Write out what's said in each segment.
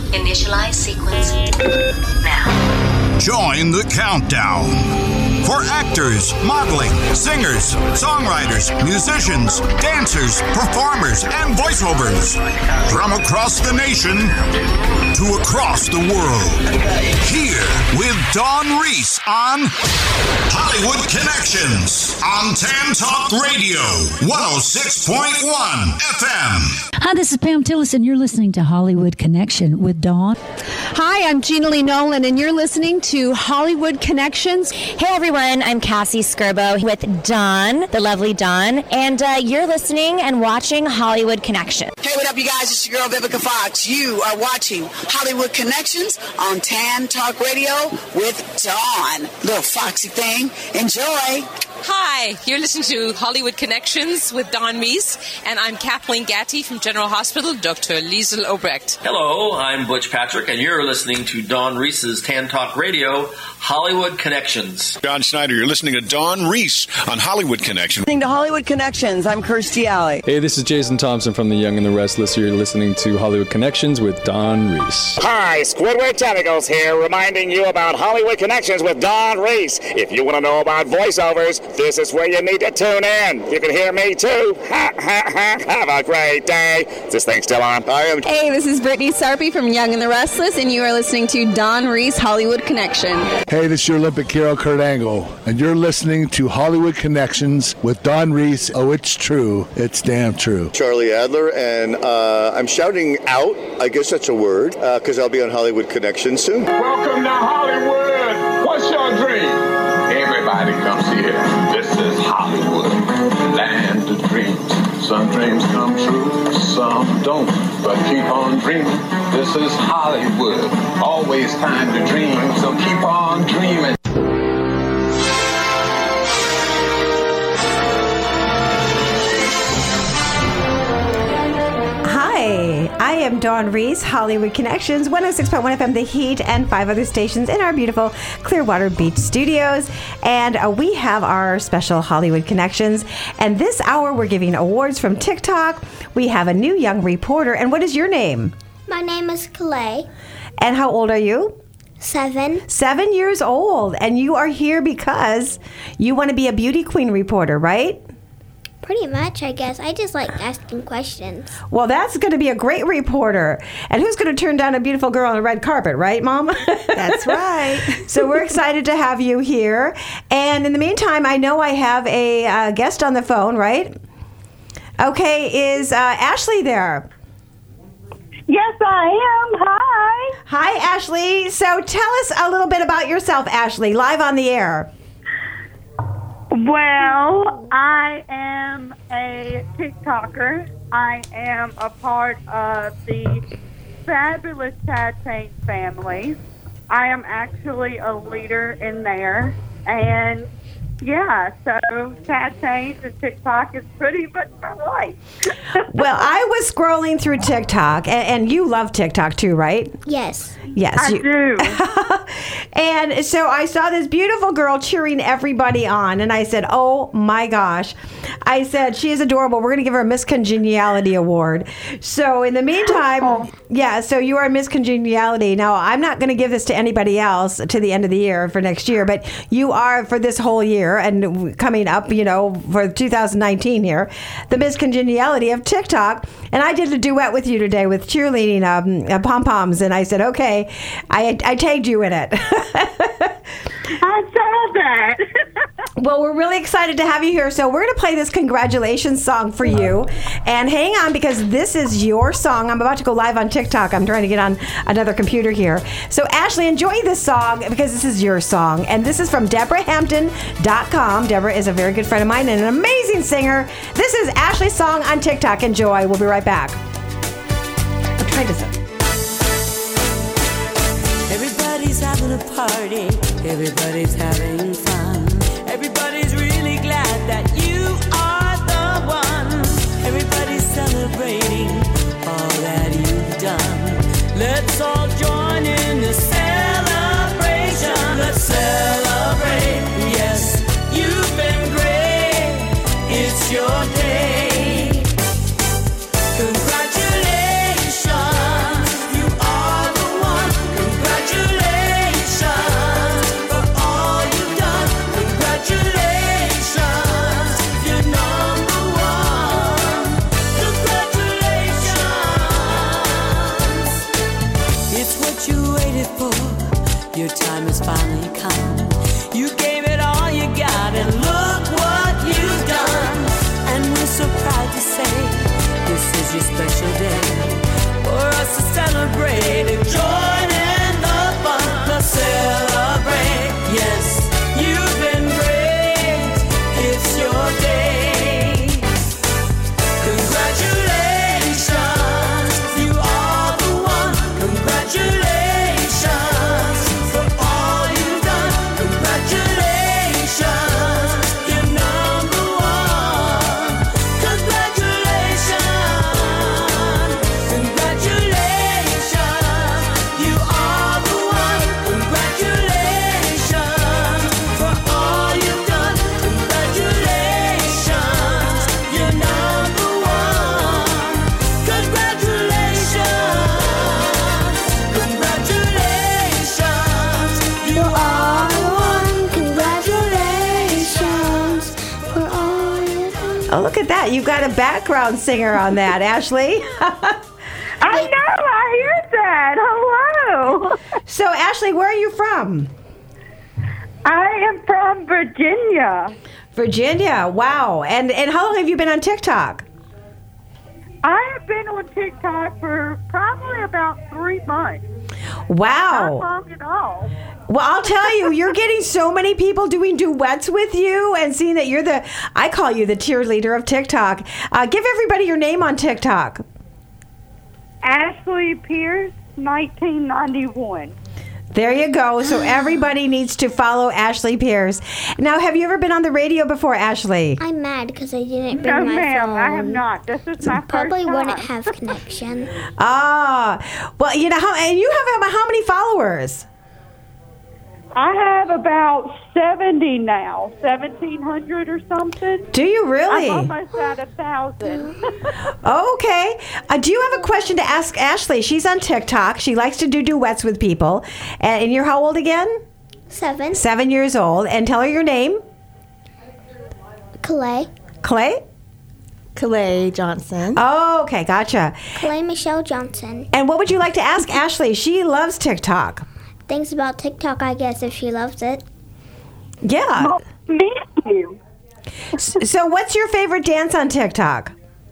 Initialize sequence now. Join the countdown for actors, modeling, singers, songwriters, musicians, dancers, performers, and voiceovers from across the nation to across the world. Here with Dawn Reese on Hollywood Connections on Tan Talk Radio 106.1 FM. Hi, this is Pam Tillison. You're listening to Hollywood Connection with Dawn. Hi, I'm Gina Lee Nolan, and you're listening to Hollywood Connections. Hey, everyone. I'm Cassie Skirbo with Dawn, the lovely Dawn, and you're listening and watching Hollywood Connection. Hey, what up, you guys? It's your girl, Vivica Fox. You are watching Hollywood Connections on Tan Talk Radio with Dawn. Little foxy thing. Enjoy. Hi, you're listening to Hollywood Connections with Dawn Reese, and I'm Kathleen Gatty from General Hospital, Dr. Liesl Obrecht. Hello, I'm Butch Patrick, and you're listening to Dawn Reese's Tan Talk Radio, Hollywood Connections. John Schneider, you're listening to Dawn Reese on Hollywood Connection. Listening to Hollywood Connections, I'm Kirstie Alley. Hey, this is Jason Thompson from The Young and the Restless. You're listening to Hollywood Connections with Dawn Reese. Hi, Squidward Tentacles here, reminding you about Hollywood Connections with Dawn Reese. If you want to know about voiceovers, this is where you need to tune in. You can hear me too. Ha, ha, ha. Have a great day. Is this thing still on? Hey, this is Brittany Sarpy from Young and the Restless, and you are listening to Dawn Reese, Hollywood Connection. Hey, this is your Olympic hero, Kurt Angle, and you're listening to Hollywood Connections with Dawn Reese. Oh, it's true. It's damn true. Charlie Adler, and I'm shouting out, I guess that's a word, because I'll be on Hollywood Connection soon. Welcome to Hollywood. What's your dream? Everybody comes here. This is Hollywood, land of dreams. Some dreams come true, some don't, but keep on dreaming. This is Hollywood, always time to dream, so keep on dreaming. Hi, I am Dawn Reese, Hollywood Connections, 106.1 FM, The Heat, and 5 other stations in our beautiful Clearwater Beach studios. And we have our special Hollywood Connections. And this hour, we're giving awards from TikTok. We have a new young reporter. And what is your name? My name is Clay. And how old are you? 7. 7 years old. And you are here because you want to be a beauty queen reporter, right? Pretty much, I guess. I just like asking questions. Well, that's going to be a great reporter. And who's going to turn down a beautiful girl on a red carpet, right, Mom? That's right. So we're excited to have you here. And in the meantime, I know I have a guest on the phone, right? Okay, is Ashley there? Yes, I am. Hi. Hi, Ashley. So tell us a little bit about yourself, Ashley, live on the air. Well, I am a TikToker. I am a part of the fabulous Tad Change family. I am actually a leader in there. And yeah, so Tad Change and TikTok is pretty much my life. Well, I was scrolling through TikTok, and you love TikTok too, right? Yes. Yes, I do. And so I saw this beautiful girl cheering everybody on, and I said, oh my gosh. I said, she is adorable. We're going to give her a Miss Congeniality Award. So in the meantime, yeah, so you are Miss Congeniality. Now, I'm not going to give this to anybody else to the end of the year for next year, but you are for this whole year and coming up, you know, for 2019 here, the Miss Congeniality of TikTok. And I did a duet with you today with cheerleading pom-poms, and I said, okay, I tagged you in it. I saw that. Well, we're really excited to have you here. So we're going to play this congratulations song for you. And hang on, because this is your song. I'm about to go live on TikTok. I'm trying to get on another computer here. So Ashley, enjoy this song because this is your song. And this is from DeborahHampton.com. Deborah is a very good friend of mine and an amazing singer. This is Ashley's song on TikTok. Enjoy. We'll be right back. I'll try this. Everybody's having a party. Everybody's having fun. Everybody's really glad that you are the one. Everybody's celebrating all that you've done. Let's all join in the celebration. Let's celebrate. Yes, you've been great. It's your day. Congratulations, you are the has finally come. You gave it all you got, and look what you've done. And we're so proud to say this is your special day for us to celebrate and join in the fun. Let's celebrate. Yes, you've been great. It's your day. Congratulations, you are the one. Congratulations for all you've done. Congratulations, you're number one. Congratulations, congratulations, you are the one. Congratulations for all you've done. Congratulations, you're number one. Congratulations, congratulations, you are the one. Congratulations for all you've done. Oh, look at that. You've got a background singer on that, Ashley. I know, I hear that. Hello. So, Ashley, where are you from? I am from Virginia. Virginia. Wow. And how long have you been on TikTok? I have been on TikTok for probably about 3 months. Wow. Not long at all. Well, I'll tell you, you're getting so many people doing duets with you and seeing that you're I call you the cheerleader of TikTok. Give everybody your name on TikTok. Ashley Pierce, 1991. There you go. So everybody needs to follow Ashley Pierce. Now, have you ever been on the radio before, Ashley? I'm mad because I didn't bring No, my ma'am, phone. I have not. This is my Probably first time. wouldn't have connection. Ah, well, you know, and you have how many followers? I have about 70 now, 1,700 or something. Do you really? I'm almost at 1,000. Okay. Do you have a question to ask Ashley? She's on TikTok. She likes to do duets with people. And you're how old again? 7. 7 years old. And tell her your name. Clay. Clay? Clay Johnson. Oh, okay. Gotcha. Clay Michelle Johnson. And what would you like to ask Ashley? She loves TikTok. Things about TikTok, I guess, if she loves it. Yeah. Well, me too. So what's your favorite dance on TikTok?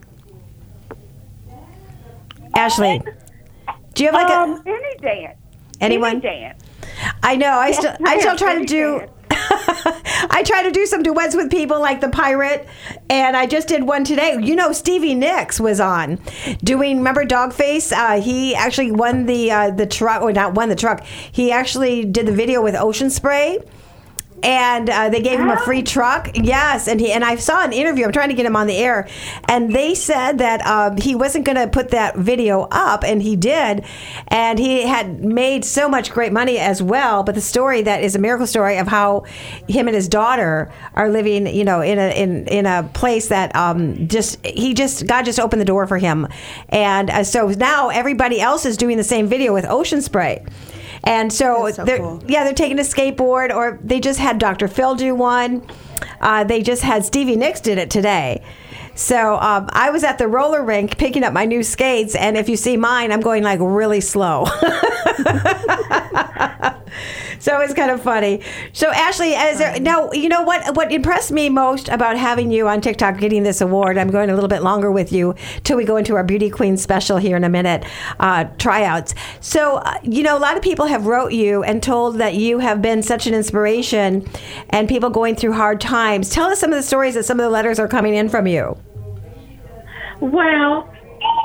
Ashley, do you have like any dance? Anyone? Any dance. I know. I still try to any do. dance. I try to do some duets with people like the Pirate, and I just did one today. You know, Stevie Nicks was on doing. Remember Dogface? He actually won the truck, or not won the truck. He actually did the video with Ocean Spray. And they gave him a free truck. Yes, and I saw an interview. I'm trying to get him on the air, and they said that he wasn't going to put that video up, and he did, and he had made so much great money as well. But the story that is a miracle story of how him and his daughter are living, you know, in a place that God just opened the door for him, and so now everybody else is doing the same video with Ocean Spray. And so, they're taking a skateboard, or they just had Dr. Phil do one. They just had Stevie Nicks did it today. So I was at the roller rink picking up my new skates, and if you see mine, I'm going like really slow. So it's kind of funny. So Ashley, now you know what impressed me most about having you on TikTok, getting this award. I'm going a little bit longer with you till we go into our Beauty Queen special here in a minute, tryouts. So you know, a lot of people have wrote you and told that you have been such an inspiration, and people going through hard times. Tell us some of the stories that some of the letters are coming in from you. Well,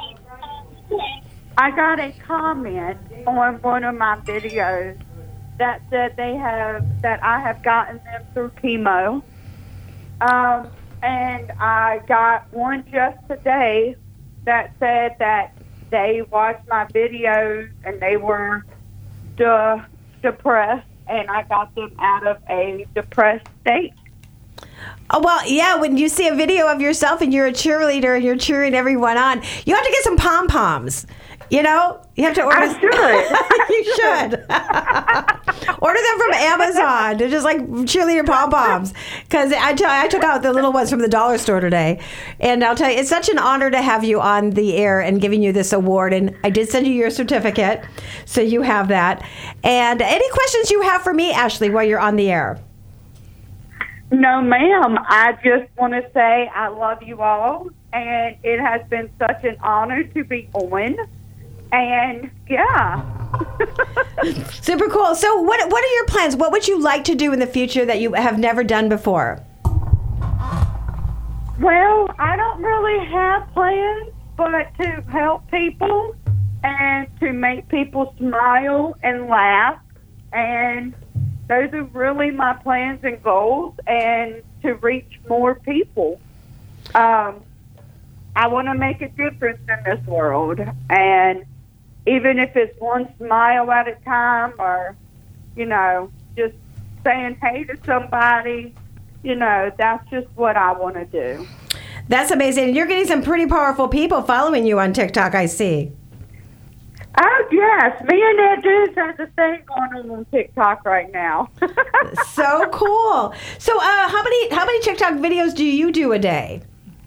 I got a comment on one of my videos that said that I have gotten them through chemo. And I got one just today that said that they watched my videos and they were depressed, and I got them out of a depressed state. Oh, well, yeah, when you see a video of yourself and you're a cheerleader and you're cheering everyone on, you have to get some pom-poms. You know, you have to order. I should. You should. Order them from Amazon. They're just like cheerleader pom-poms. Because I took out the little ones from the dollar store today. And I'll tell you, it's such an honor to have you on the air and giving you this award. And I did send you your certificate, so you have that. And any questions you have for me, Ashley, while you're on the air? No, ma'am. I just want to say I love you all, and it has been such an honor to be on. And yeah. Super cool. So what are your plans? What would you like to do in the future that you have never done before? Well, I don't really have plans, but to help people and to make people smile and laugh. And those are really my plans and goals, and to reach more people. I want to make a difference in this world. And even if it's one smile at a time, or, you know, just saying hey to somebody, you know, that's just what I want to do. That's amazing. You're getting some pretty powerful people following you on TikTok, I see. Oh, yes. Me and that dude has a thing going on TikTok right now. So cool. So how many TikTok videos do you do a day?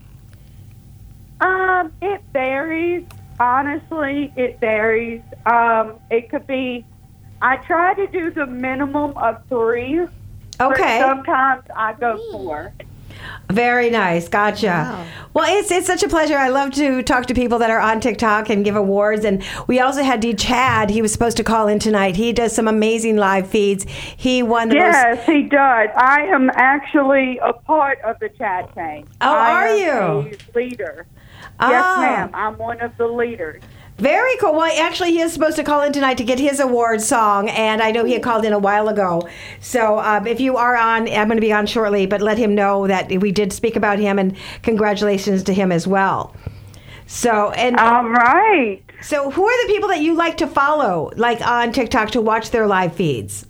It varies. Honestly, it varies. It could be, I try to do the minimum of 3. Okay. But sometimes I go 4. Very nice. Gotcha. Wow. Well, it's such a pleasure. I love to talk to people that are on TikTok and give awards. And we also had D. Chad. He was supposed to call in tonight. He does some amazing live feeds. He won the Yes, he does. I am actually a part of the chat tank. Oh, are you? I am a leader. Yes, ma'am. I'm one of the leaders. Very cool. Well, actually, he is supposed to call in tonight to get his award song, and I know he had called in a while ago. So if you are on, I'm going to be on shortly, but let him know that we did speak about him, and congratulations to him as well. So, and all right. So who are the people that you like to follow, like on TikTok, to watch their live feeds?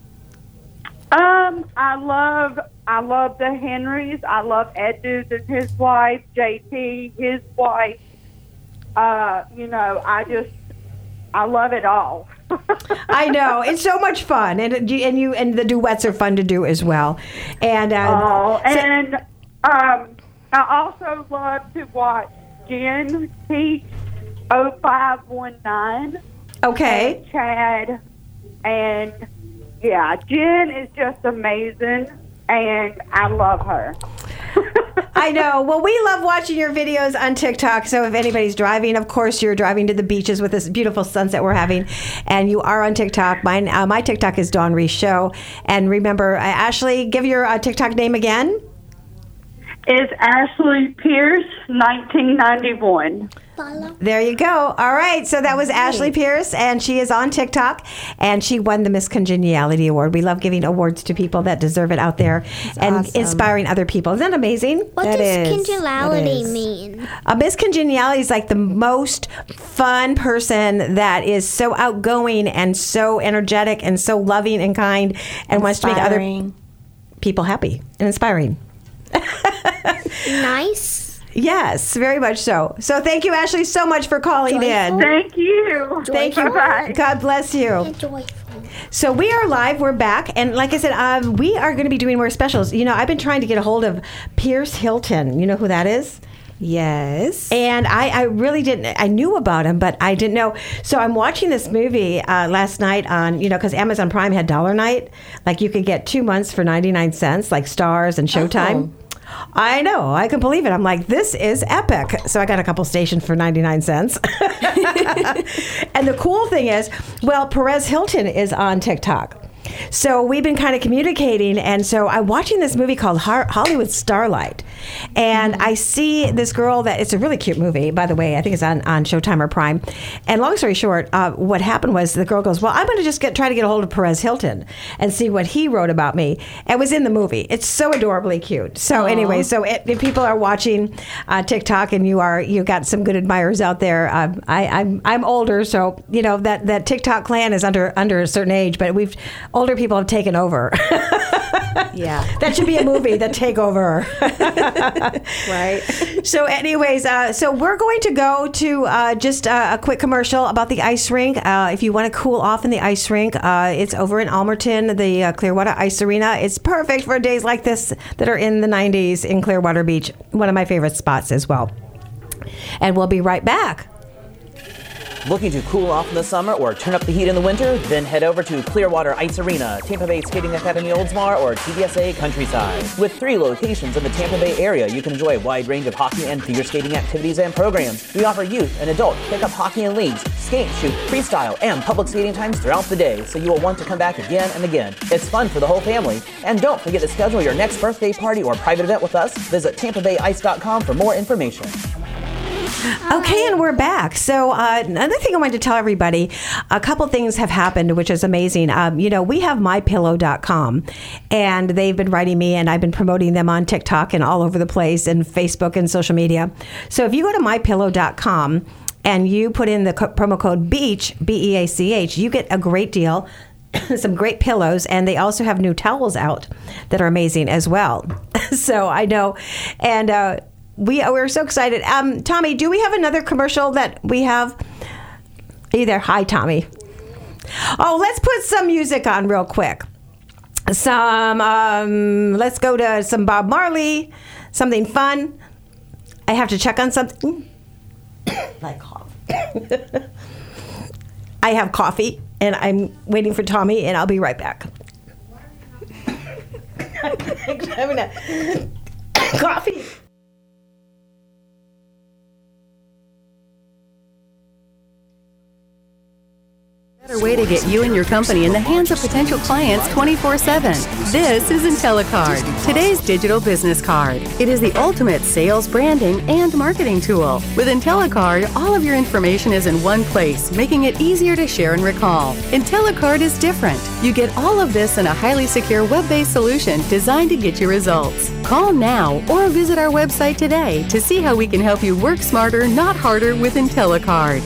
I love the Henrys. I love Ed Dudes and his wife, JT, his wife. You know, I love it all. I know, it's so much fun, and the duets are fun to do as well. And I also love to watch Jen Teach 0519. Okay. And Chad, and yeah, Jen is just amazing, and I love her. I know. Well, we love watching your videos on TikTok. So if anybody's driving, of course, you're driving to the beaches with this beautiful sunset we're having, and you are on TikTok. My TikTok is Dawn Reese Show. And remember, Ashley, give your TikTok name again. It's Ashley Pierce, 1991. There you go. All right. So that was Ashley Pierce, and she is on TikTok, and she won the Miss Congeniality Award. We love giving awards to people that deserve it out there. That's and awesome. Inspiring other people. Isn't that amazing? What does congeniality mean? A Miss Congeniality is like the most fun person that is so outgoing and so energetic and so loving and kind and wants to make other people happy and inspiring. Nice. Yes, very much so. So thank you, Ashley, so much for calling in. Thank you. Thank you. Bye-bye. God bless you. So we are live. We're back. And like I said, we are going to be doing more specials. You know, I've been trying to get a hold of Pierce Hilton. You know who that is? Yes. And I really didn't, I knew about him, but I didn't know. So I'm watching this movie last night on, because Amazon Prime had Dollar Night. Like you could get 2 months for 99 cents, like Stars and Showtime. Oh. I know. I can believe it. I'm like, this is epic. So I got a couple stations for 99 cents. And the cool thing is, well, Perez Hilton is on TikTok. So we've been kind of communicating, and so I'm watching this movie called Hollywood Starlight, and I see this girl that, it's a really cute movie, by the way. I think it's on Showtime or Prime. And long story short, what happened was the girl goes, well, I'm going to just try to get a hold of Perez Hilton and see what he wrote about me. It was in the movie. It's so adorably cute. So anyway, so if people are watching TikTok and you got some good admirers out there, I'm older, so that TikTok clan is under a certain age, but older people have taken over. Yeah. That should be a movie, The Takeover. Right. So anyways, so we're going to go to just a quick commercial about the ice rink. If you want to cool off in the ice rink, it's over in Almerton, the Clearwater Ice Arena. It's perfect for days like this that are in the 90s in Clearwater Beach. One of my favorite spots as well. And we'll be right back. Looking to cool off in the summer or turn up the heat in the winter? Then head over to Clearwater Ice Arena, Tampa Bay Skating Academy Oldsmar, or TDSA Countryside. With 3 locations in the Tampa Bay area, you can enjoy a wide range of hockey and figure skating activities and programs. We offer youth and adult pickup hockey and leagues, skate, shoot, freestyle, and public skating times throughout the day, so you will want to come back again and again. It's fun for the whole family. And don't forget to schedule your next birthday party or private event with us. Visit TampaBayIce.com for more information. Okay, and we're back. So another thing I wanted to tell everybody, a couple things have happened, which is amazing. We have MyPillow.com, and they've been writing me, and I've been promoting them on TikTok and all over the place, and Facebook and social media. So if you go to MyPillow.com and you put in the promo code BEACH, BEACH, you get a great deal, some great pillows, and they also have new towels out that are amazing as well. So I know, and we're so excited. Tommy, do we have another commercial that we have? Are you there? Hi, Tommy. Oh, let's put some music on real quick. Let's go to some Bob Marley, something fun. I have to check on something. Like coffee. I have coffee, and I'm waiting for Tommy, and I'll be right back. I'm gonna coffee. Better way to get you and your company in the hands of potential clients 24/7. This is IntelliCard, today's digital business card. It is the ultimate sales, branding, and marketing tool. With IntelliCard, all of your information is in one place, making it easier to share and recall. IntelliCard is different. You get all of this in a highly secure web-based solution designed to get you results. Call now or visit our website today to see how we can help you work smarter, not harder with IntelliCard.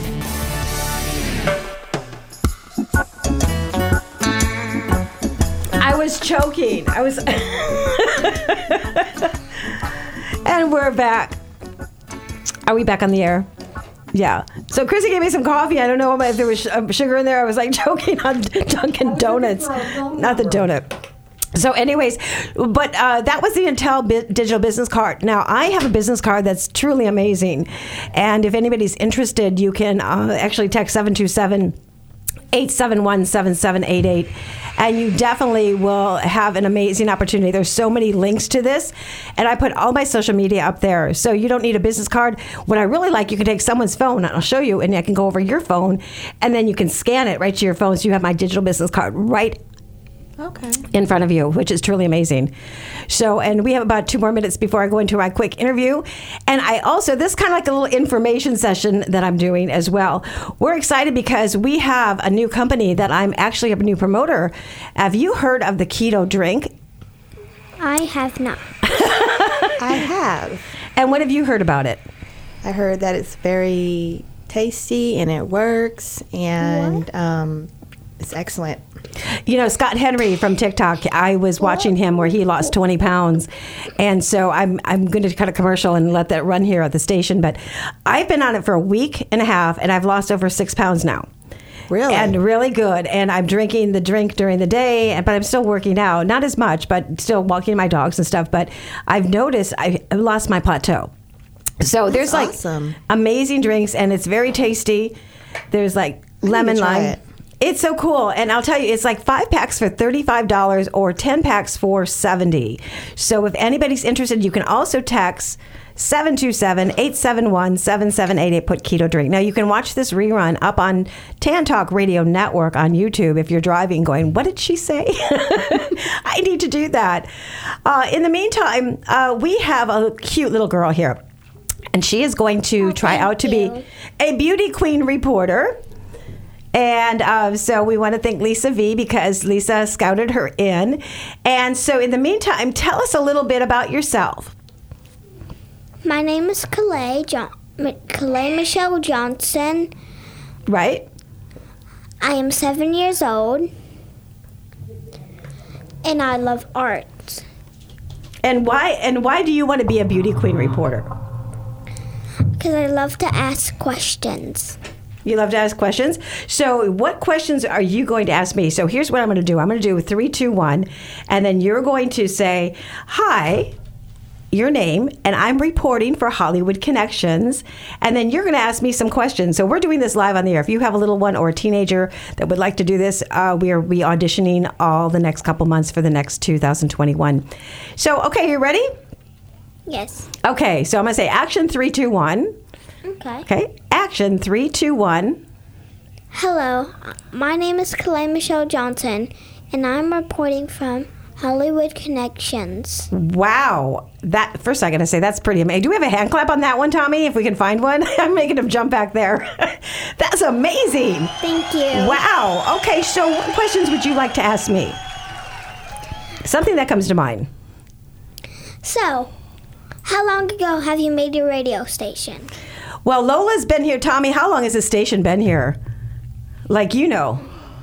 I was choking. And we're back. Are we back on the air? Yeah. So Chrissy gave me some coffee. I don't know if there was sugar in there. I was like choking on Dunkin' Donuts. Not the donut. So anyways, but that was the Intel digital business card. Now, I have a business card that's truly amazing. And if anybody's interested, you can actually text 727-871-7788, and you definitely will have an amazing opportunity. There's so many links to this, and I put all my social media up there, so you don't need a business card. What I really like, you can take someone's phone, and I'll show you, and I can go over your phone, and then you can scan it right to your phone, so you have my digital business card right in front of you, which is truly amazing. So, and we have about 2 more minutes before I go into my quick interview. And I also, this is kind of like a little information session that I'm doing as well. We're excited because we have a new company that I'm actually a new promoter. Have you heard of the keto drink? I have not. I have. And what have you heard about it? I heard that it's very tasty and it works, and it's excellent. You know, Scott Henry from TikTok, I was watching him where he lost 20 pounds. And so I'm going to cut a commercial and let that run here at the station. But I've been on it for a week and a half, and I've lost over 6 pounds now. Really? And really good. And I'm drinking the drink during the day, but I'm still working out. Not as much, but still walking my dogs and stuff. But I've noticed I've lost my plateau. So there's awesome. Like amazing drinks, and it's very tasty. There's like lemon lime. It's so cool. And I'll tell you, it's like 5 packs for $35 or 10 packs for $70. So if anybody's interested, you can also text 727-871-7788, put keto drink. Now, you can watch this rerun up on Tan Talk Radio Network on YouTube if you're driving going, what did she say? I need to do that. In the meantime, we have a cute little girl here. And she is going to try out to be a beauty queen reporter. And so we want to thank Lisa V because Lisa scouted her in. And so in the meantime, tell us a little bit about yourself. My name is Calais Michelle Johnson. Right. I am 7 years old. And I love art. And why do you want to be a beauty queen reporter? Because I love to ask questions. You love to ask questions. So what questions are you going to ask me? So here's what I'm going to do. I'm going to do 3, 2, 1, and then you're going to say, hi, your name, and I'm reporting for Hollywood Connections, and then you're going to ask me some questions. So we're doing this live on the air. If you have a little one or a teenager that would like to do this, we are auditioning all the next couple months for the next 2021. So, okay, you ready? Yes. Okay, so I'm going to say action 3, 2, 1. Okay. Okay, action 3, 2, 1. Hello, my name is Kalei Michelle Johnson, and I'm reporting from Hollywood Connections. Wow. That first I got to say, that's pretty amazing. Do we have a hand clap on that one, Tommy, if we can find one? I'm making him jump back there. That's amazing. Thank you. Wow. Okay, so what questions would you like to ask me? Something that comes to mind. So, how long ago have you made your radio station? Well, Lola's been here. Tommy, how long has this station been here? Like, you know.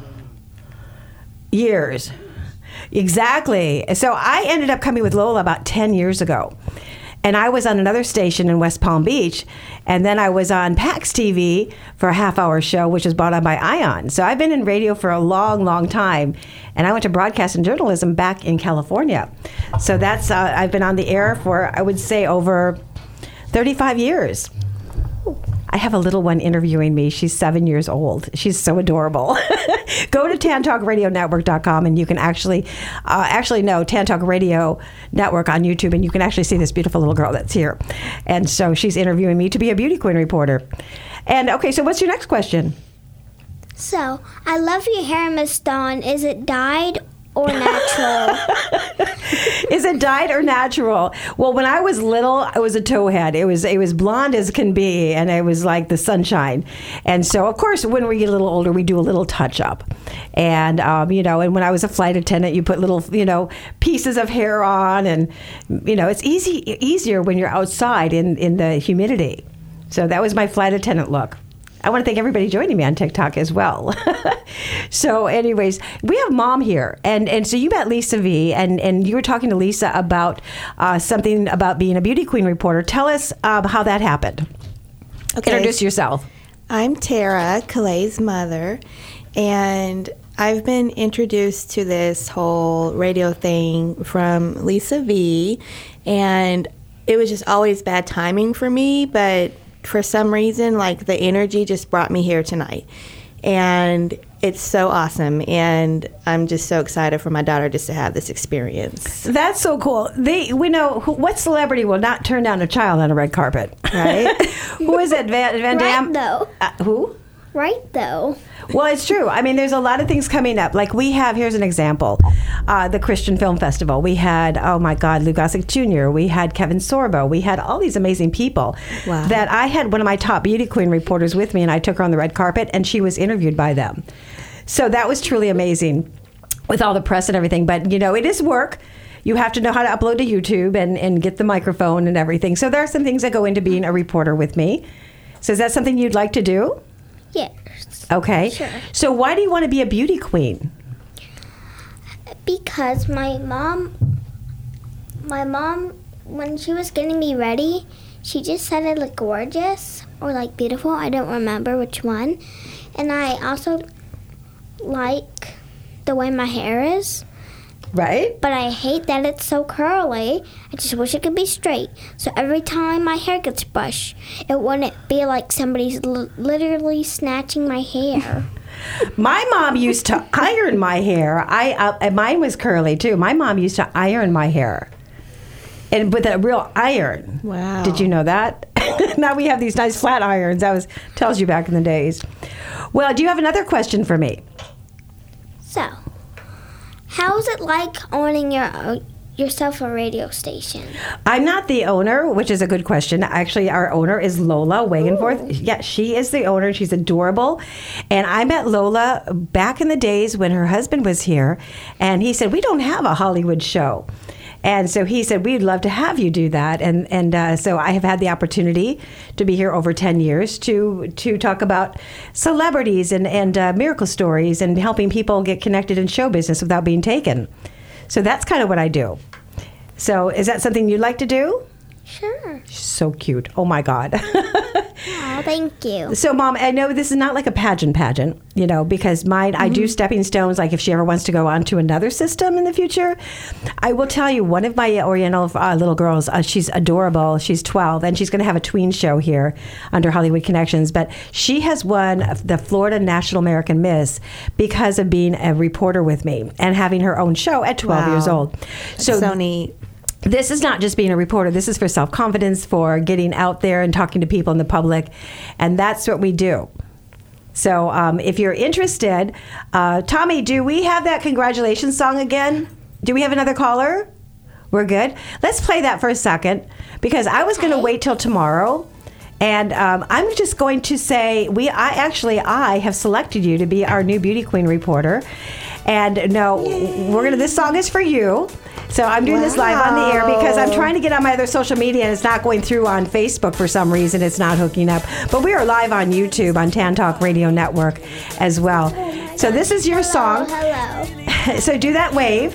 Years. Exactly. So I ended up coming with Lola about 10 years ago. And I was on another station in West Palm Beach. And then I was on PAX TV for a half-hour show, which was brought on by ION. So I've been in radio for a long, long time. And I went to broadcast and journalism back in California. So that's I've been on the air for, I would say, over 35 years. I have a little one interviewing me. She's 7 years old. She's so adorable. Go to TanTalkRadioNetwork.com and you can actually Tan Talk Radio Network on YouTube, and you can actually see this beautiful little girl that's here. And so she's interviewing me to be a beauty queen reporter. And okay, so what's your next question? So, I love your hair, Miss Dawn. Is it dyed or natural? Is it dyed or natural? Well, when I was little, I was a towhead. It was blonde as can be, and it was like the sunshine. And so, of course, when we get a little older, we do a little touch up. And and when I was a flight attendant, you put little pieces of hair on, and it's easier when you're outside in the humidity. So that was my flight attendant look. I want to thank everybody joining me on TikTok as well. So anyways, we have Mom here. And so you met Lisa V, and you were talking to Lisa about something about being a beauty queen reporter. Tell us how that happened. Okay. Introduce yourself. I'm Tara, Kalei's mother, and I've been introduced to this whole radio thing from Lisa V, and it was just always bad timing for me, but for some reason, like, the energy just brought me here tonight. And it's so awesome. And I'm just so excited for my daughter just to have this experience. That's so cool. We know what celebrity will not turn down a child on a red carpet, right? Who is it? Van Damme? Right, though. Who? Right, though. Well, it's true. I mean, there's a lot of things coming up. Like here's an example, the Christian Film Festival. We had, oh my God, Lou Gossett Jr. We had Kevin Sorbo. We had all these amazing people. Wow. That I had one of my top beauty queen reporters with me, and I took her on the red carpet, and she was interviewed by them. So that was truly amazing with all the press and everything. But, it is work. You have to know how to upload to YouTube and get the microphone and everything. So there are some things that go into being a reporter with me. So is that something you'd like to do? Yes. Okay. Sure. So why do you want to be a beauty queen? Because my mom, when she was getting me ready, she just said I look gorgeous or like beautiful. I don't remember which one. And I also like the way my hair is. Right. But I hate that it's so curly. I just wish it could be straight. So every time my hair gets brushed, it wouldn't be like somebody's literally snatching my hair. My mom used to iron my hair. Mine was curly too. My mom used to iron my hair, and with a real iron. Wow! Did you know that? Now we have these nice flat irons. That tells you back in the days. Well, do you have another question for me? So, how is it like owning yourself a radio station? I'm not the owner, which is a good question. Actually, our owner is Lola Wagenforth. Yeah, she is the owner. She's adorable. And I met Lola back in the days when her husband was here, and he said, we don't have a Hollywood show. And so he said, we'd love to have you do that. And so I have had the opportunity to be here over 10 years to talk about celebrities and miracle stories and helping people get connected in show business without being taken. So that's kind of what I do. So is that something you'd like to do? Sure. So cute. Oh, my God. Oh, thank you. So, Mom, I know this is not like a pageant, because I do stepping stones, like if she ever wants to go on to another system in the future. I will tell you, one of my Oriental little girls, she's adorable. She's 12, and she's going to have a tween show here under Hollywood Connections. But she has won the Florida National American Miss because of being a reporter with me and having her own show at 12 years old. So neat. This is not just being a reporter. This is for self-confidence, for getting out there and talking to people in the public. And that's what we do. So if you're interested, Tommy, do we have that congratulations song again? Do we have another caller? We're good. Let's play that for a second, because I was going to wait till tomorrow. And I'm just going to say, I have selected you to be our new Beauty Queen reporter. And this song is for you. So I'm doing this live on the air because I'm trying to get on my other social media and it's not going through on Facebook for some reason. It's not hooking up. But we are live on YouTube on Tan Talk Radio Network as well. So this is your song. Hello. So do that wave.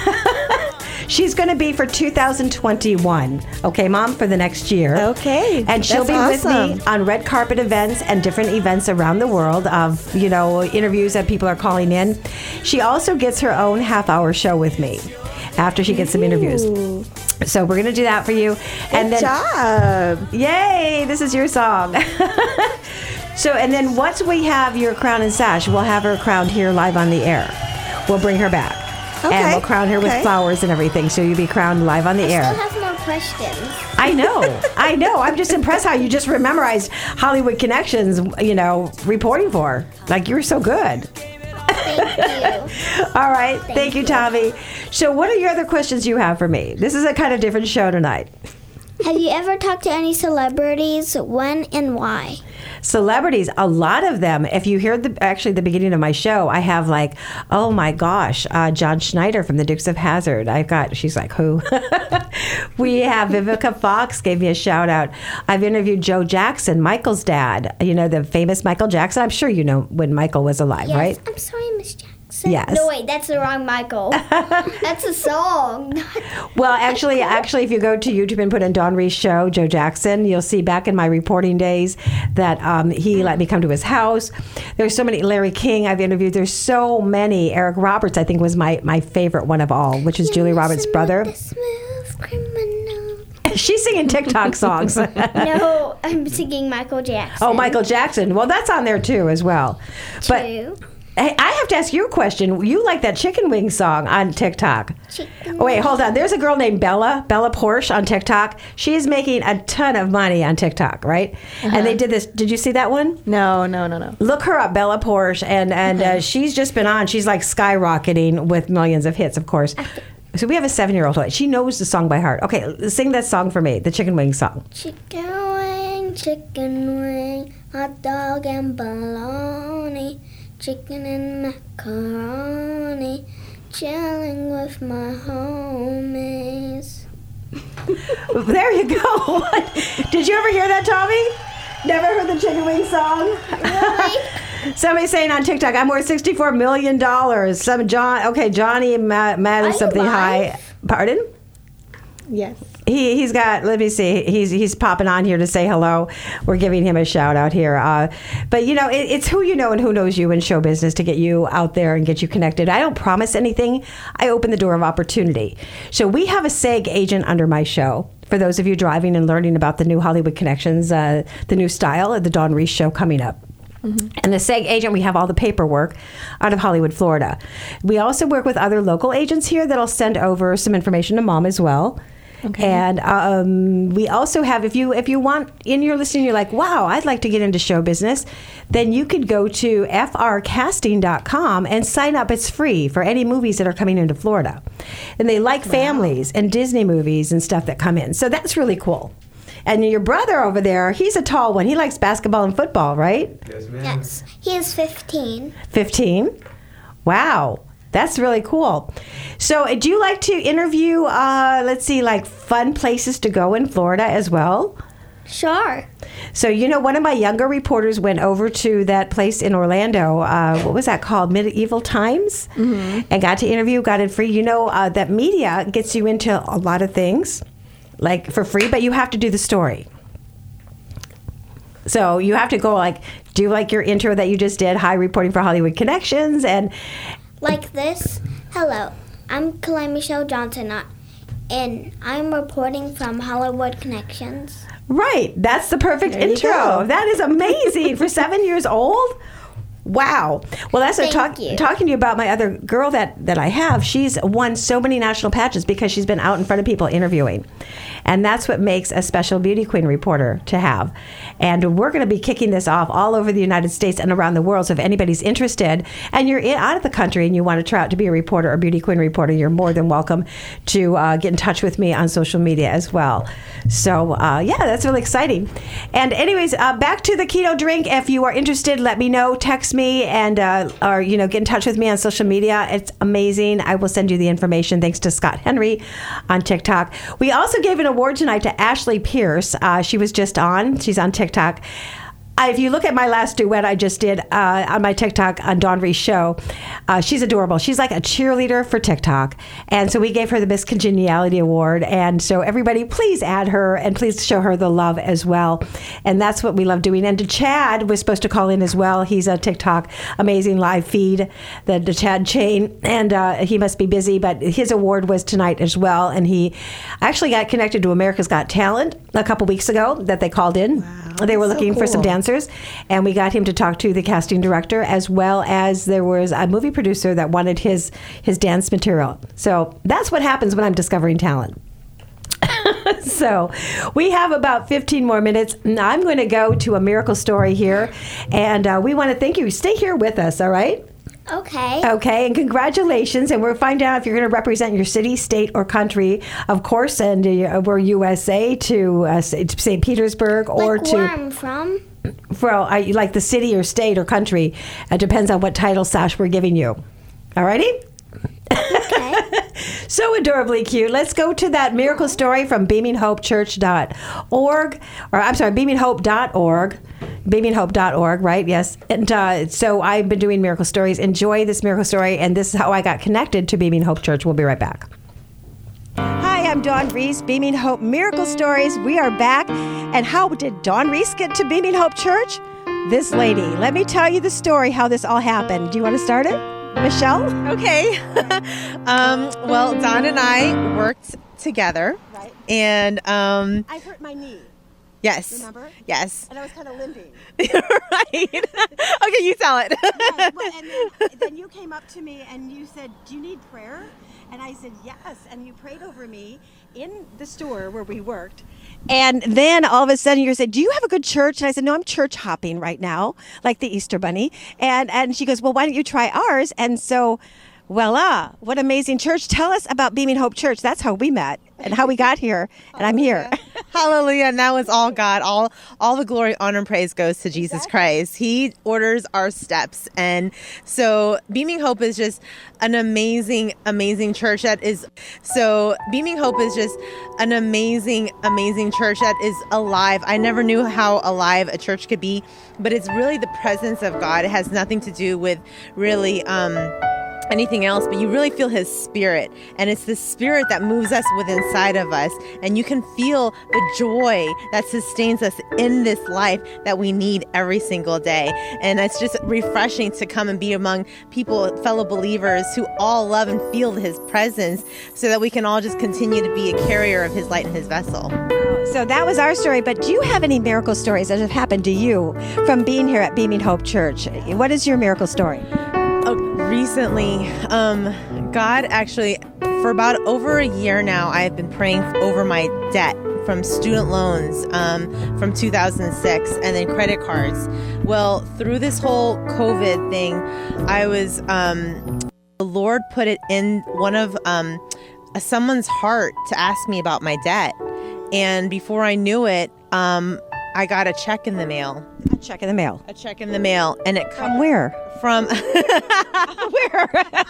She's going to be for 2021. Okay, Mom, for the next year. Okay. And she'll be awesome. with me on red carpet events and different events around the world of, interviews that people are calling in. She also gets her own half-hour show with me after she gets some interviews. So we're going to do that for you. Good job. Yay, this is your song. So, and then once we have your crown and sash, we'll have her crowned here live on the air. We'll bring her back. Okay. And we'll crown her with flowers and everything. So you'll be crowned live on the air. I still have more questions. I know. I'm just impressed how you just memorized Hollywood Connections, reporting for. Like, you're so good. Thank you. All right. Thank you, Tommy. So what are your other questions you have for me? This is a kind of different show tonight. Have you ever talked to any celebrities? When and why? Celebrities, a lot of them. If you hear the beginning of my show, I have oh my gosh, John Schneider from the Dukes of Hazzard. She's like, who? We have Vivica Fox gave me a shout out. I've interviewed Joe Jackson, Michael's dad. The famous Michael Jackson. I'm sure you know when Michael was alive, yes, right? I'm sorry, Miss Jackson. Yes. No, wait, that's the wrong Michael. That's a song. Well, actually, if you go to YouTube and put in Dawn Reese Show, Joe Jackson, you'll see back in my reporting days that he let me come to his house. There's so many. Larry King I've interviewed. There's so many. Eric Roberts, I think, was my favorite one of all, which is Julie Roberts' brother. Smooth criminal. She's singing TikTok songs. No, I'm singing Michael Jackson. Oh, Michael Jackson. Well, that's on there too as well. True. But hey, I have to ask you a question. You like that chicken wing song on TikTok? Wait, hold on. There's a girl named Bella Porsche on TikTok. She is making a ton of money on TikTok, right? And they did this. Did you see that one? No. Look her up, Bella Porsche, and she's just been on. She's like skyrocketing with millions of hits, of course. So we have a 7-year-old. She knows the song by heart. Okay, sing that song for me, the chicken wing song. Chicken wing, hot dog and bologna. Chicken and macaroni, chilling with my homies. There you go. Did you ever hear that, Tommy? Never heard the chicken wing song? Really? Somebody's saying on TikTok, I'm worth $64 million. Johnny mad is something high. Pardon? Yes. He's got, let me see, he's popping on here to say hello. We're giving him a shout out here. But it's who you know and who knows you in show business to get you out there and get you connected. I don't promise anything. I open the door of opportunity. So we have a SEG agent under my show. For those of you driving and learning about the new Hollywood Connections, the new style of the Dawn Reese Show coming up. And the SEG agent, we have all the paperwork out of Hollywood, Florida. We also work with other local agents here that'll send over some information to Mom as well. Okay. And we also have, if you want, and you're listening, you're like, wow, I'd like to get into show business, then you could go to frcasting.com and sign up. It's free for any movies that are coming into Florida. And they like families and Disney movies and stuff that come in. So that's really cool. And your brother over there, he's a tall one. He likes basketball and football, right? Yes, ma'am. Yes. He is 15. 15? Wow. That's really cool. So do you like to interview, like fun places to go in Florida as well? Sure. So, one of my younger reporters went over to that place in Orlando. What was that called? Medieval Times? Mm-hmm. And got to interview, got in free. That media gets you into a lot of things, like for free, but you have to do the story. So you have to go do your intro that you just did, hi, reporting for Hollywood Connections, and like this. Hello, I'm Kalei Michelle Johnson, and I'm reporting from Hollywood Connections. Right. That's the perfect intro. That is amazing. For 7 years old? Wow. Well, that's talking to you about my other girl that I have. She's won so many national pageants because she's been out in front of people interviewing. And that's what makes a special beauty queen reporter to have. And we're going to be kicking this off all over the United States and around the world. So if anybody's interested and you're out of the country and you want to try out to be a reporter or beauty queen reporter, you're more than welcome to get in touch with me on social media as well. So, that's really exciting. And anyways, back to the keto drink. If you are interested, let me know. Text me and or get in touch with me on social media. It's amazing. I will send you the information. Thanks to Scott Henry on TikTok. We also gave an award tonight to Ashley Pierce. She was just on. She's on TikTok. If you look at my last duet I just did on my TikTok on Dawn Reese Show, she's adorable. She's like a cheerleader for TikTok. And so we gave her the Miss Congeniality Award. And so everybody, please add her and please show her the love as well. And that's what we love doing. And Chad was supposed to call in as well. He's a TikTok amazing live feed, the Chad Chain. And he must be busy, but his award was tonight as well. And he actually got connected to America's Got Talent a couple weeks ago that they called in. Wow. They were looking for some dancers, and we got him to talk to the casting director, as well as there was a movie producer that wanted his dance material. So that's what happens when I'm discovering talent. So we have about 15 more minutes. I'm going to go to a miracle story here, and we want to thank you. Stay here with us, all right? Okay, and congratulations. And we'll find out if you're going to represent your city, state, or country, of course, and we're USA to St. Petersburg or to where I'm from. Well, like the city or state or country. It depends on what title sash we're giving you. All righty? Okay. So adorably cute. Let's go to that miracle story from beaminghopechurch.org, or I'm sorry, beaminghope.org. Beaminghope.org, right? Yes. And so I've been doing miracle stories. Enjoy this miracle story, and this is how I got connected to Beaming Hope Church. We'll be right back. Hi, I'm Dawn Reese, Beaming Hope Miracle Stories. We are back. And how did Dawn Reese get to Beaming Hope Church? This lady. Let me tell you the story, how this all happened. Do you want to start it? Michelle? Okay. Well, Dawn and I worked together. Right. And I hurt my knee. Yes. Remember? Yes. And I was kind of limping. Right. Okay, you tell it. Right. Well, and then you came up to me and you said, "Do you need prayer?" And I said, "Yes." And you prayed over me in the store where we worked. And then all of a sudden you said, "Do you have a good church?" And I said, "No, I'm church hopping right now, like the Easter Bunny." And she goes, "Well, why don't you try ours?" And so, voila, what amazing church. Tell us about Beaming Hope Church. That's how we met and how we got here. And I'm here. Hallelujah. And that was all God. All the glory, honor, and praise goes to Jesus Christ. He orders our steps. And so Beaming Hope is just an amazing, amazing church Beaming Hope is just an amazing, amazing church that is alive. I never knew how alive a church could be, but it's really the presence of God. It has nothing to do with really anything else, but you really feel his spirit, and it's the spirit that moves us within inside of us, and you can feel the joy that sustains us in this life that we need every single day. And it's just refreshing to come and be among people, fellow believers who all love and feel his presence, so that we can all just continue to be a carrier of his light and his vessel. So that was our story, but do you have any miracle stories that have happened to you from being here at Beaming Hope Church? What is your miracle story? Recently, God actually, for about over a year now, I've been praying over my debt from student loans from 2006 and then credit cards. Well, through this whole COVID thing, I was, the Lord put it in one of someone's heart to ask me about my debt. And before I knew it, I got a check in the mail. Check in the mail. A check in the mail, and it From where? From Where?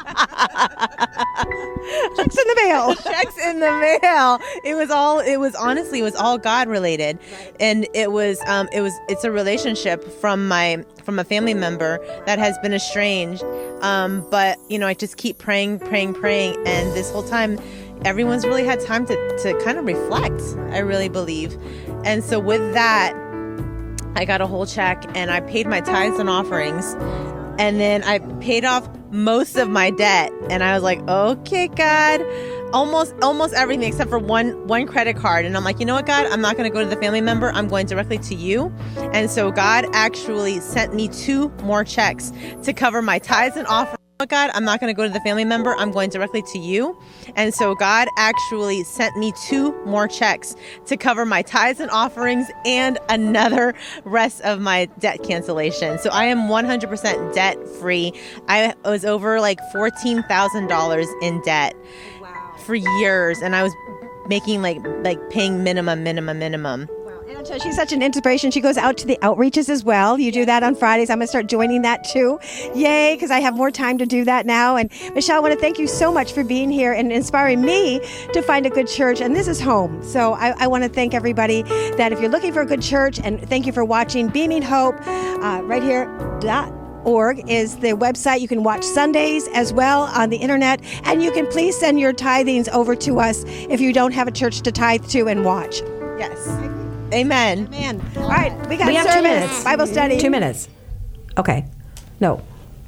Checks in the mail. Checks in the mail. It was all God related, and it's a relationship from a family member that has been estranged. But I just keep praying, and this whole time, everyone's really had time to kind of reflect. I really believe, and so with that, I got a whole check, and I paid my tithes and offerings, and then I paid off most of my debt, and I was like, okay, God, almost everything except for one credit card. And I'm like, you know what, God, I'm not going to go to the family member. I'm going directly to you. And so God actually sent me 2 more checks to cover my tithes and offerings. God, I'm not going to go to the family member. I'm going directly to you. And so God actually sent me 2 more checks to cover my tithes and offerings and another rest of my debt cancellation. So I am 100% debt free. I was over like $14,000 in debt for years, and I was making like paying minimum. And so she's such an inspiration. She goes out to the outreaches as well. You do that on Fridays. I'm going to start joining that too. Yay, because I have more time to do that now. And Michelle, I want to thank you so much for being here and inspiring me to find a good church. And this is home. So I want to thank everybody that if you're looking for a good church, and thank you for watching Beaming Hope right here. .org is the website. You can watch Sundays as well on the internet, and you can please send your tithings over to us if you don't have a church to tithe to and watch. Yes. Amen. All right, we have 2 minutes. Bible study. 2 minutes. Okay. No.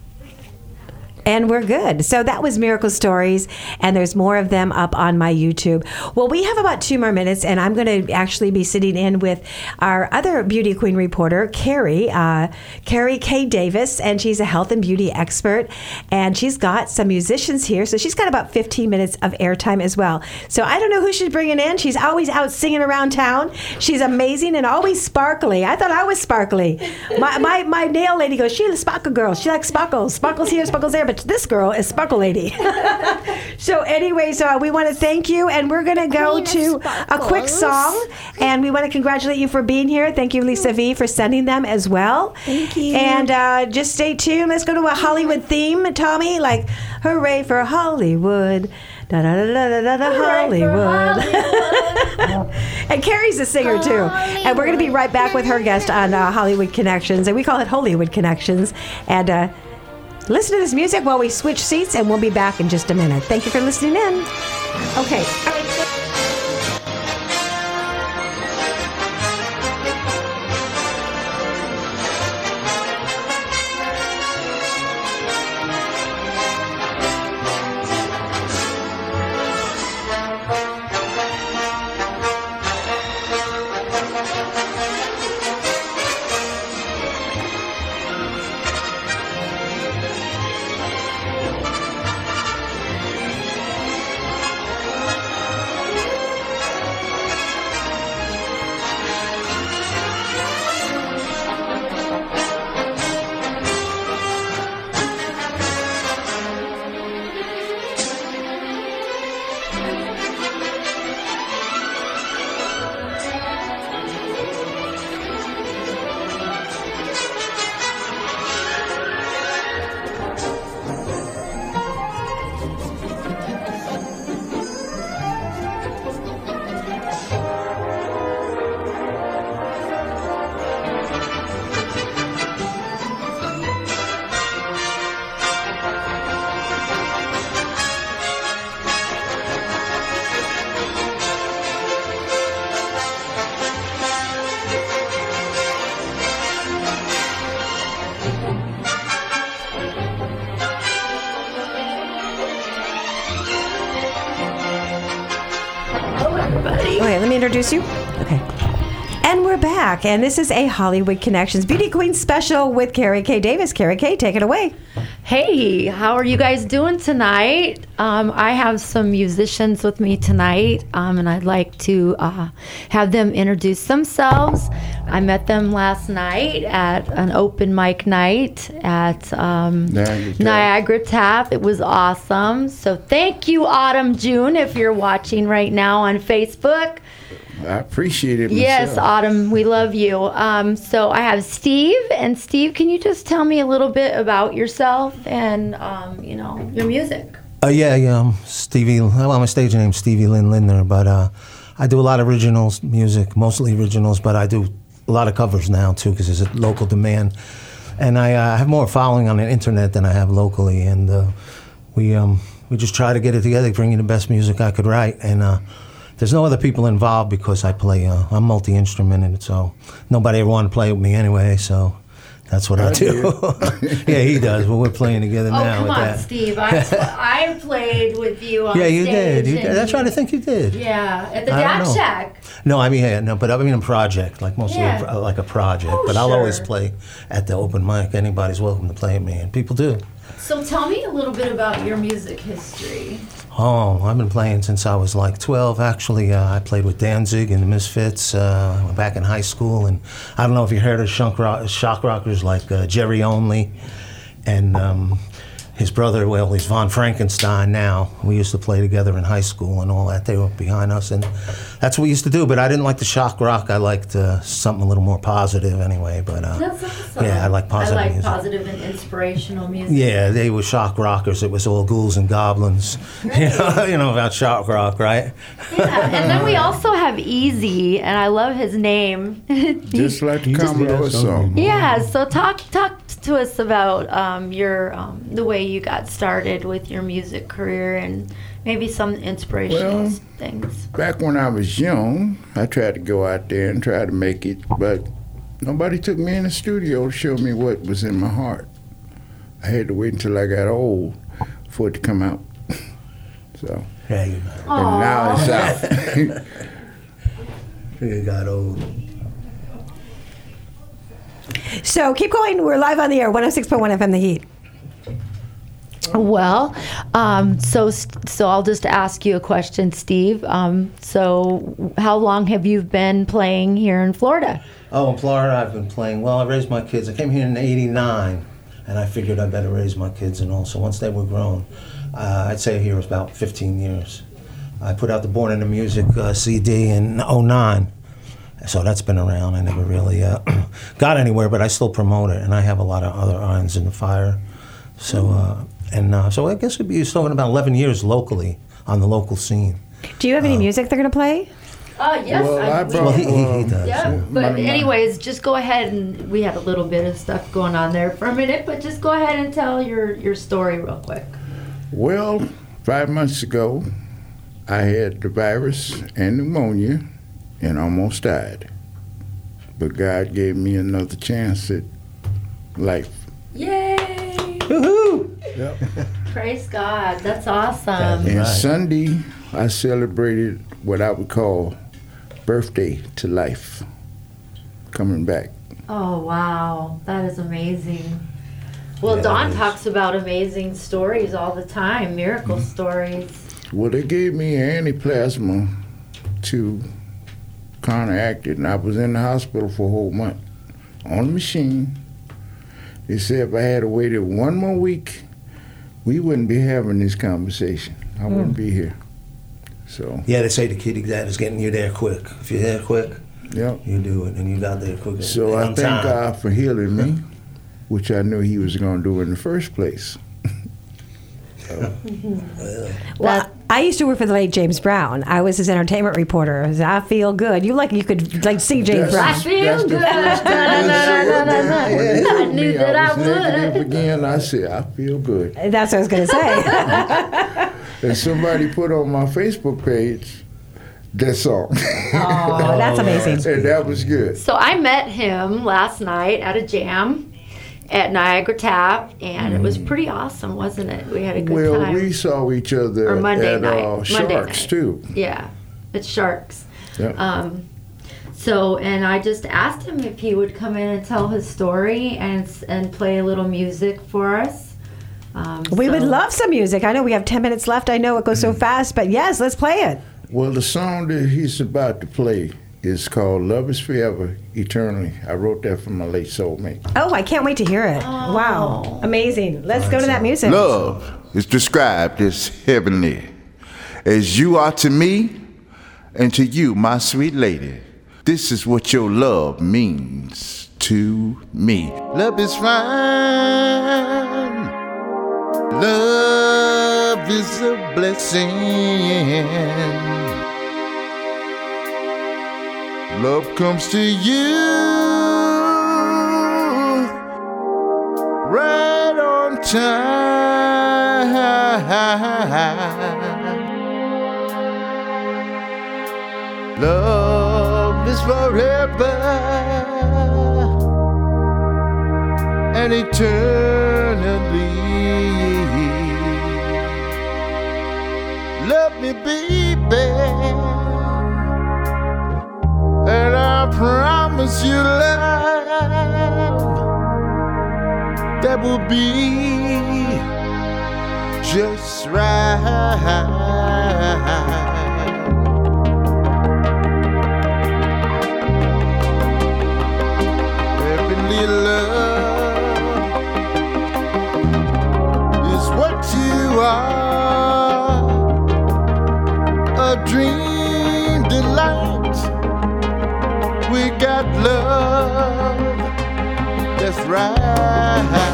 And we're good. So that was Miracle Stories, and there's more of them up on my YouTube. Well, we have about 2 more minutes, and I'm going to actually be sitting in with our other beauty queen reporter, Carrie K. Davis, and she's a health and beauty expert, and she's got some musicians here, so she's got about 15 minutes of airtime as well. So I don't know who she's bringing in. She's always out singing around town. She's amazing and always sparkly. I thought I was sparkly. My nail lady goes, she's a sparkle girl. She likes sparkles. Sparkles here, sparkles there, but this girl is Sparkle Lady. So anyways, we want to thank you, and we're going to go to a quick song, and we want to congratulate you for being here. Thank you, Lisa V, for sending them as well. Thank you. And just stay tuned. Let's go to a Hollywood theme, Tommy, like hooray for Hollywood. Da da da da da da Hollywood. And Carrie's a singer too. And we're going to be right back with her guest on Hollywood Connections, and we call it Hollywood Connections. And listen to this music while we switch seats, and we'll be back in just a minute. Thank you for listening in. Okay. All right. Okay, let me introduce you. Okay. And we're back, and this is a Hollywood Connections Beauty Queen special with Carrie K. Davis. Carrie K., take it away. Hey, how are you guys doing tonight? I have some musicians with me tonight, and I'd like to have them introduce themselves. I met them last night at an open mic night at Niagara Tap. It was awesome. So thank you, Autumn June, if you're watching right now on Facebook. I appreciate it myself. Yes, Autumn, we love you. So I have Steve, and Steve, can you just tell me a little bit about yourself and your music? Yeah, Stevie. Well, my stage name's Stevie Lynn Lindner, but I do a lot of originals music, mostly originals, but I do a lot of covers now too because there's a local demand, and I have more following on the internet than I have locally, and we just try to get it together, bring you the best music I could write, and there's no other people involved because I play. I'm multi-instrumented, so nobody ever wanted to play with me anyway. So that's what I do. Yeah, he does. But we're playing together now. Come with on, that. Steve. I played with you on Yeah, you stage. did. That's right. I think you did. Yeah, at the I Dad don't know. Shack. No, I mean, but I mean a project, like mostly Yeah. like a project. Oh, but I'll sure. always play at the open mic. Anybody's welcome to play with me, and people do. So tell me a little bit about your music history. Oh, I've been playing since I was like 12. Actually, I played with Danzig and the Misfits back in high school. And I don't know if you heard of shock rockers like Jerry Only and his brother, well, he's Von Frankenstein now. We used to play together in high school and all that. They were behind us, and that's what we used to do. But I didn't like the shock rock. I liked something a little more positive anyway. But That's awesome. yeah, I like positive music. Positive and inspirational music. Yeah, they were shock rockers. It was all ghouls and goblins. You know about shock rock, right? Yeah, and then we also have Easy, and I love his name. Just like the Commodore song. Yeah, so talk to us about your the way you got started with your music career and maybe some inspirational things. Back when I was young, I tried to go out there and try to make it, but nobody took me in the studio to show me what was in my heart. I had to wait until I got old for it to come out. So, yeah, you and now it's out. You got old. So keep going. We're live on the air, 106.1 FM The Heat. Well, so I'll just ask you a question, Steve. So how long have you been playing here in Florida? Oh, in Florida, I've been playing. Well, I raised my kids. I came here in '89, and I figured I better raise my kids and all. So once they were grown, I'd say here was about 15 years. I put out the Born in the Music CD in '09. So that's been around. I never really got anywhere, but I still promote it, and I have a lot of other irons in the fire. So, so I guess it'd be still in about 11 years locally on the local scene. Do you have any music they're going to play? Yes. Well, he does. Yeah, but anyways, just go ahead and we had a little bit of stuff going on there for a minute, but just go ahead and tell your story real quick. Well, 5 months ago, I had the virus and pneumonia and almost died. But God gave me another chance at life. Yay! Woohoo! Yep. Praise God. That's awesome. And Sunday, I celebrated what I would call birthday to life, coming back. Oh, wow. That is amazing. Well, Yeah, Don it is. talks about amazing stories all the time, miracle stories. Well, they gave me anaplasma to counteract it, and I was in the hospital for a whole month on the machine. They said if I had waited one more week, we wouldn't be having this conversation. I wouldn't be here. So Yeah, they say the kid that is getting you there quick. If you're there quick, yep, you do it, and you got there quick. So I on thank time. God for healing me, which I knew He was going to do in the first place. Well, I used to work for the late James Brown. I was his entertainment reporter. I feel good. You could sing James Brown. I feel good. I knew that I would. Negative again, I said, I feel good. That's what I was going to say. And somebody put on my Facebook page that song. Oh, that's amazing. And that was good. So I met him last night at a jam at Niagara Tap, and it was pretty awesome, wasn't it? We had a good time. Well, we saw each other Or Monday at night. Monday Sharks, night. too. Yeah, at Sharks. Yeah. And I just asked him if he would come in and tell his story and play a little music for us. We would love some music. I know we have 10 minutes left. I know it goes so fast, but yes, let's play it. Well, the song that he's about to play is called Love is Forever, Eternally. I wrote that for my late soulmate. Oh, I can't wait to hear it. Wow. Amazing. Let's go to that music. Love is described as heavenly. As you are to me, And to you, my sweet lady, this is what your love means to me. Love is fine. Love is a blessing. Love comes to you right on time. Love is forever and eternally. Love me, baby, and I promise you love that will be just right. Love is what you are, a dream delight. We got love that's right.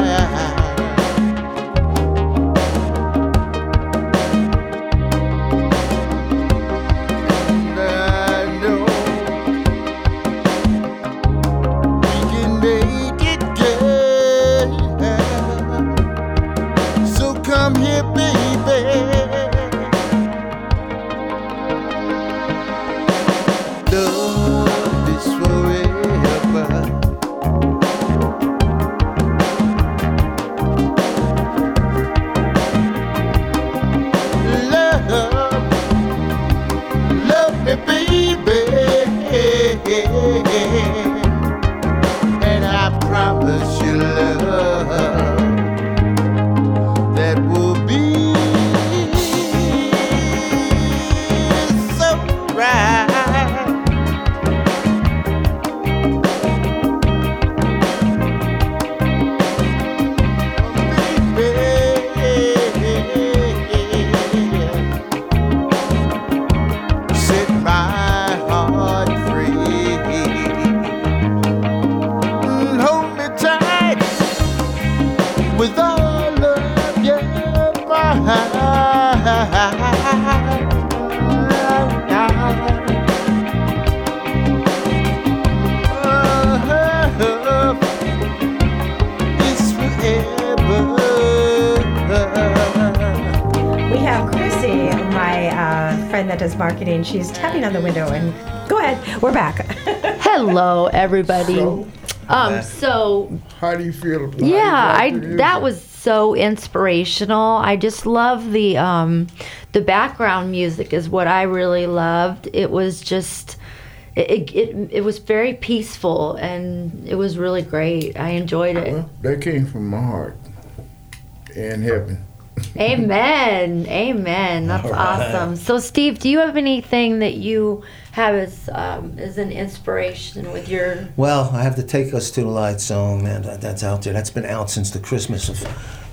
Come here, baby. Love is forever. Love me, baby. And I promise you love that will be so right. Baby, set my heart free. Hold me tight with all of it's forever. We have Chrissy, my friend that does marketing. She's tapping on the window, and go ahead. We're back. Hello, everybody. So how do you feel about that was so inspirational. I just love the background music is what I really loved. It was just it was very peaceful, and it was really great. I enjoyed it. Well, that came from my heart and heaven. Amen. Amen. That's awesome. So, Steve, do you have anything that you have as an inspiration with your... Well, I have to Take Us to the Light song, man. That's out there. That's been out since the Christmas of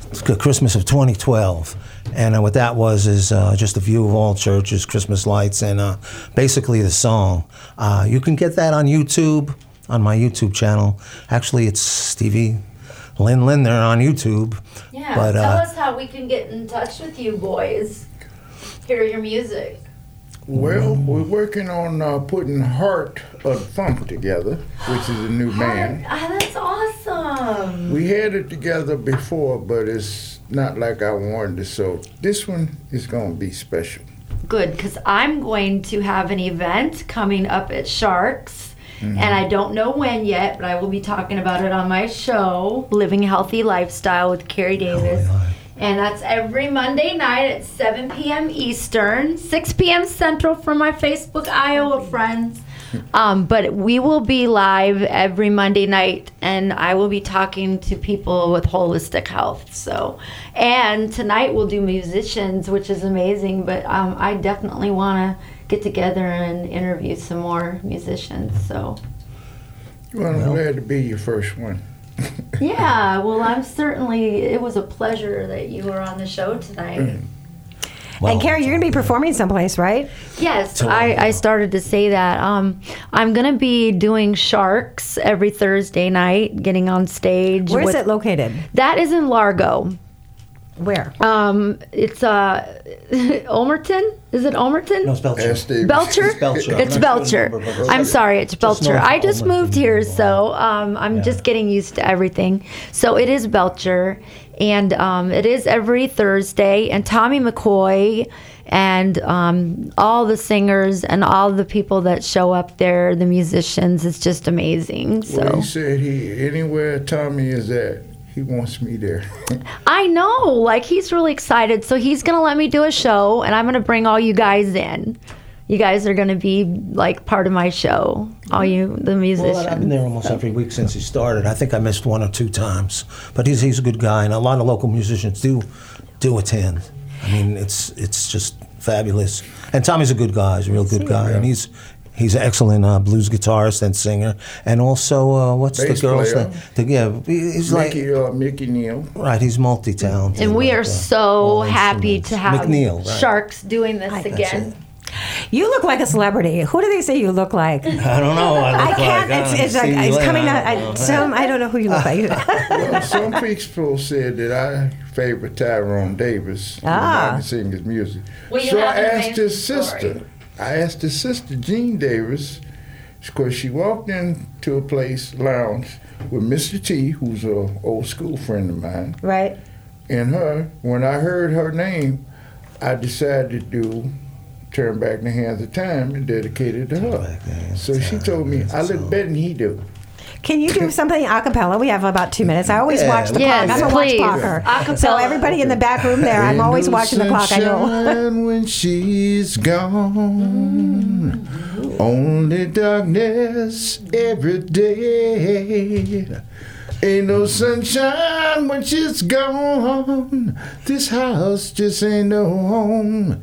2012. And what that was is just a view of all churches, Christmas lights, and basically the song. You can get that on YouTube, on my YouTube channel. Actually, it's Stevie Lynn Lindner on YouTube. Yeah, but, tell us how we can get in touch with you boys. Hear your music. Well, we're working on putting Heart of Funk together, which is a new band. That's awesome. We had it together before, but it's not like I wanted it, so this one is going to be special. Good, because I'm going to have an event coming up at Sharks. Mm-hmm. And I don't know when yet, but I will be talking about it on my show, Living a Healthy Lifestyle with Carrie Davis. And that's every Monday night at 7 p.m. Eastern, 6 p.m. Central for my Facebook Iowa friends. But we will be live every Monday night, and I will be talking to people with holistic health. So, and tonight we'll do musicians, which is amazing, but I definitely want to get together and interview some more musicians. So, well, I'm glad to be your first one. Yeah, well, it was a pleasure that you were on the show tonight. And Carrie, you're going to be performing someplace, right? Yes, I started to say that. I'm going to be doing Sharks every Thursday night, getting on stage. Where is it located? That is in Largo. Where? It's Ulmerton. Is it Ulmerton? No, it's Belcher. Belcher? It's Belcher. It's Belcher. I'm sorry, it's Belcher. north of I just Ulmerton, moved here, so I'm just getting used to everything. So it is Belcher, and it is every Thursday. And Tommy McCoy and all the singers and all the people that show up there, the musicians, it's just amazing. So Well, he said anywhere Tommy is at, he wants me there. I know, like he's really excited. So he's gonna let me do a show, and I'm gonna bring all you guys in. You guys are gonna be like part of my show. All you, the musicians. Well, I've been there almost every week since he started. I think I missed 1 or 2 times, but he's a good guy, and a lot of local musicians do attend. I mean, it's just fabulous. And Tommy's a good guy. He's a real good guy, and he's an excellent blues guitarist and singer, and also what's Bass the girl's player. name? He's Mickey Neal. Right, he's multi-talented. And we are so happy to have McNeil, right. Sharks doing this again. You look like a celebrity. Who do they say you look like? I don't know. I can't. It's coming out. I don't know who you look like. Well, some people said that I favor Tyrone Davis. I can sing his music. Well, you so have I an asked amazing his sister. story. I asked his sister, Jean Davis, because she walked into a lounge with Mr. T, who's an old school friend of mine. Right. And when I heard her name, I decided to Turn Back the Hands of Time and dedicate it to her. So she told me, I look better than he do. Can you do something a cappella? We have about 2 minutes. I always watch the Yes, clock. I'm a please. watch clocker. A So cappella. everybody in the back room there, I'm always Ain't no watching the clock. I know. sunshine when she's gone. Only darkness every day. Ain't no sunshine when she's gone. This house just ain't no home.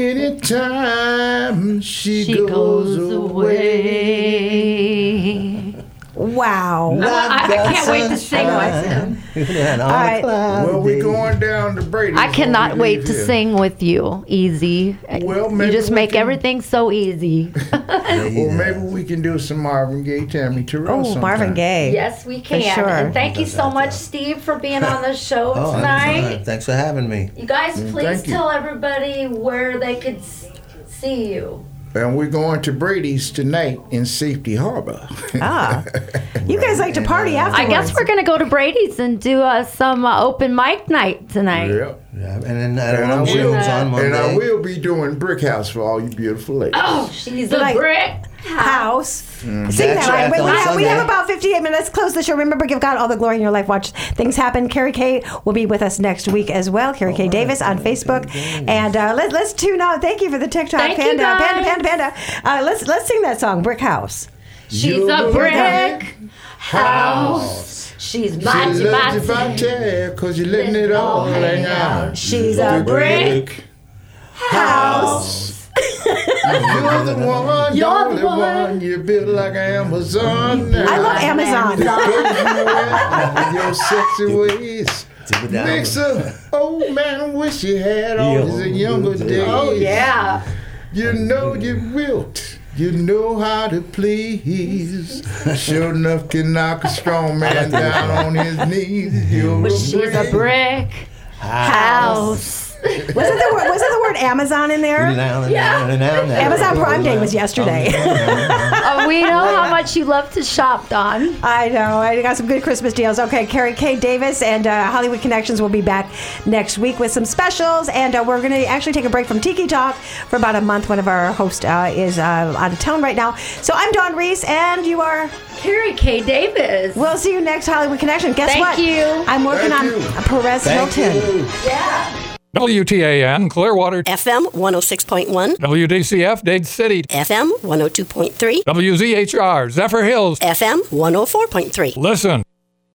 Anytime she goes away. Wow. I can't wait to sing with him. All right. Well, we're going down to Brady's. I cannot when we wait leave to here. sing with you. Easy. Well, You maybe just we make can- everything so easy. Or maybe we can do some Marvin Gaye, Tammy Terrell. Oh, sometime. Marvin Gaye. Yes, we can. sure. And thank you so much, Steve, for being on the show Oh, tonight. anytime. Thanks for having me. You guys, please thank you. tell everybody where they could see you. And we're going to Brady's tonight in Safety Harbor. You guys like to party I afterwards. guess we're going to go to Brady's and do some open mic night tonight. Yep. Yeah, and then at And I Rum will- Shields on Monday. And I will be doing Brick House for all you beautiful ladies. Oh, she's But a I- brick house. Mm-hmm. Sing That's that. right, Wait, on we Sunday. have about 58 minutes. Close the show. Remember, give God all the glory in your life. Watch things happen. Carrie Kay will be with us next week as well. Carrie Kay Davis on Facebook. And let's tune out. Thank you for the TikTok. Thank you, Panda, guys. Panda. Let's sing that song, Brick House. She's a brick house. She's mighty, She loves you mighty. by cause you're letting it all hang out. She's a brick house. You're the one, You're only the one. one. You built like Amazon. I love Amazon. Your sexy ways. Makes a old man wish he had all his younger days. Oh, yeah. You know you wilt. You know how to please. Sure enough can knock a strong man down on his knees. You're But she's a brick house. Was it the word Amazon in there? Amazon Prime Day was yesterday. We know how much you love to shop, Dawn. I know. I got some good Christmas deals. Okay, Carrie Kay Davis and Hollywood Connections will be back next week with some specials. And we're going to actually take a break from Tiki Talk for about a month. One of our hosts is out of town right now. So I'm Dawn Reese, and you are... Carrie Kay Davis. We'll see you next Hollywood Connection. Guess Thank what? you. I'm working Thank on you. Perez Hilton. Yeah. WTAN, Clearwater. FM 106.1. WDCF, Dade City. FM 102.3. WZHR, Zephyr Hills. FM 104.3. Listen.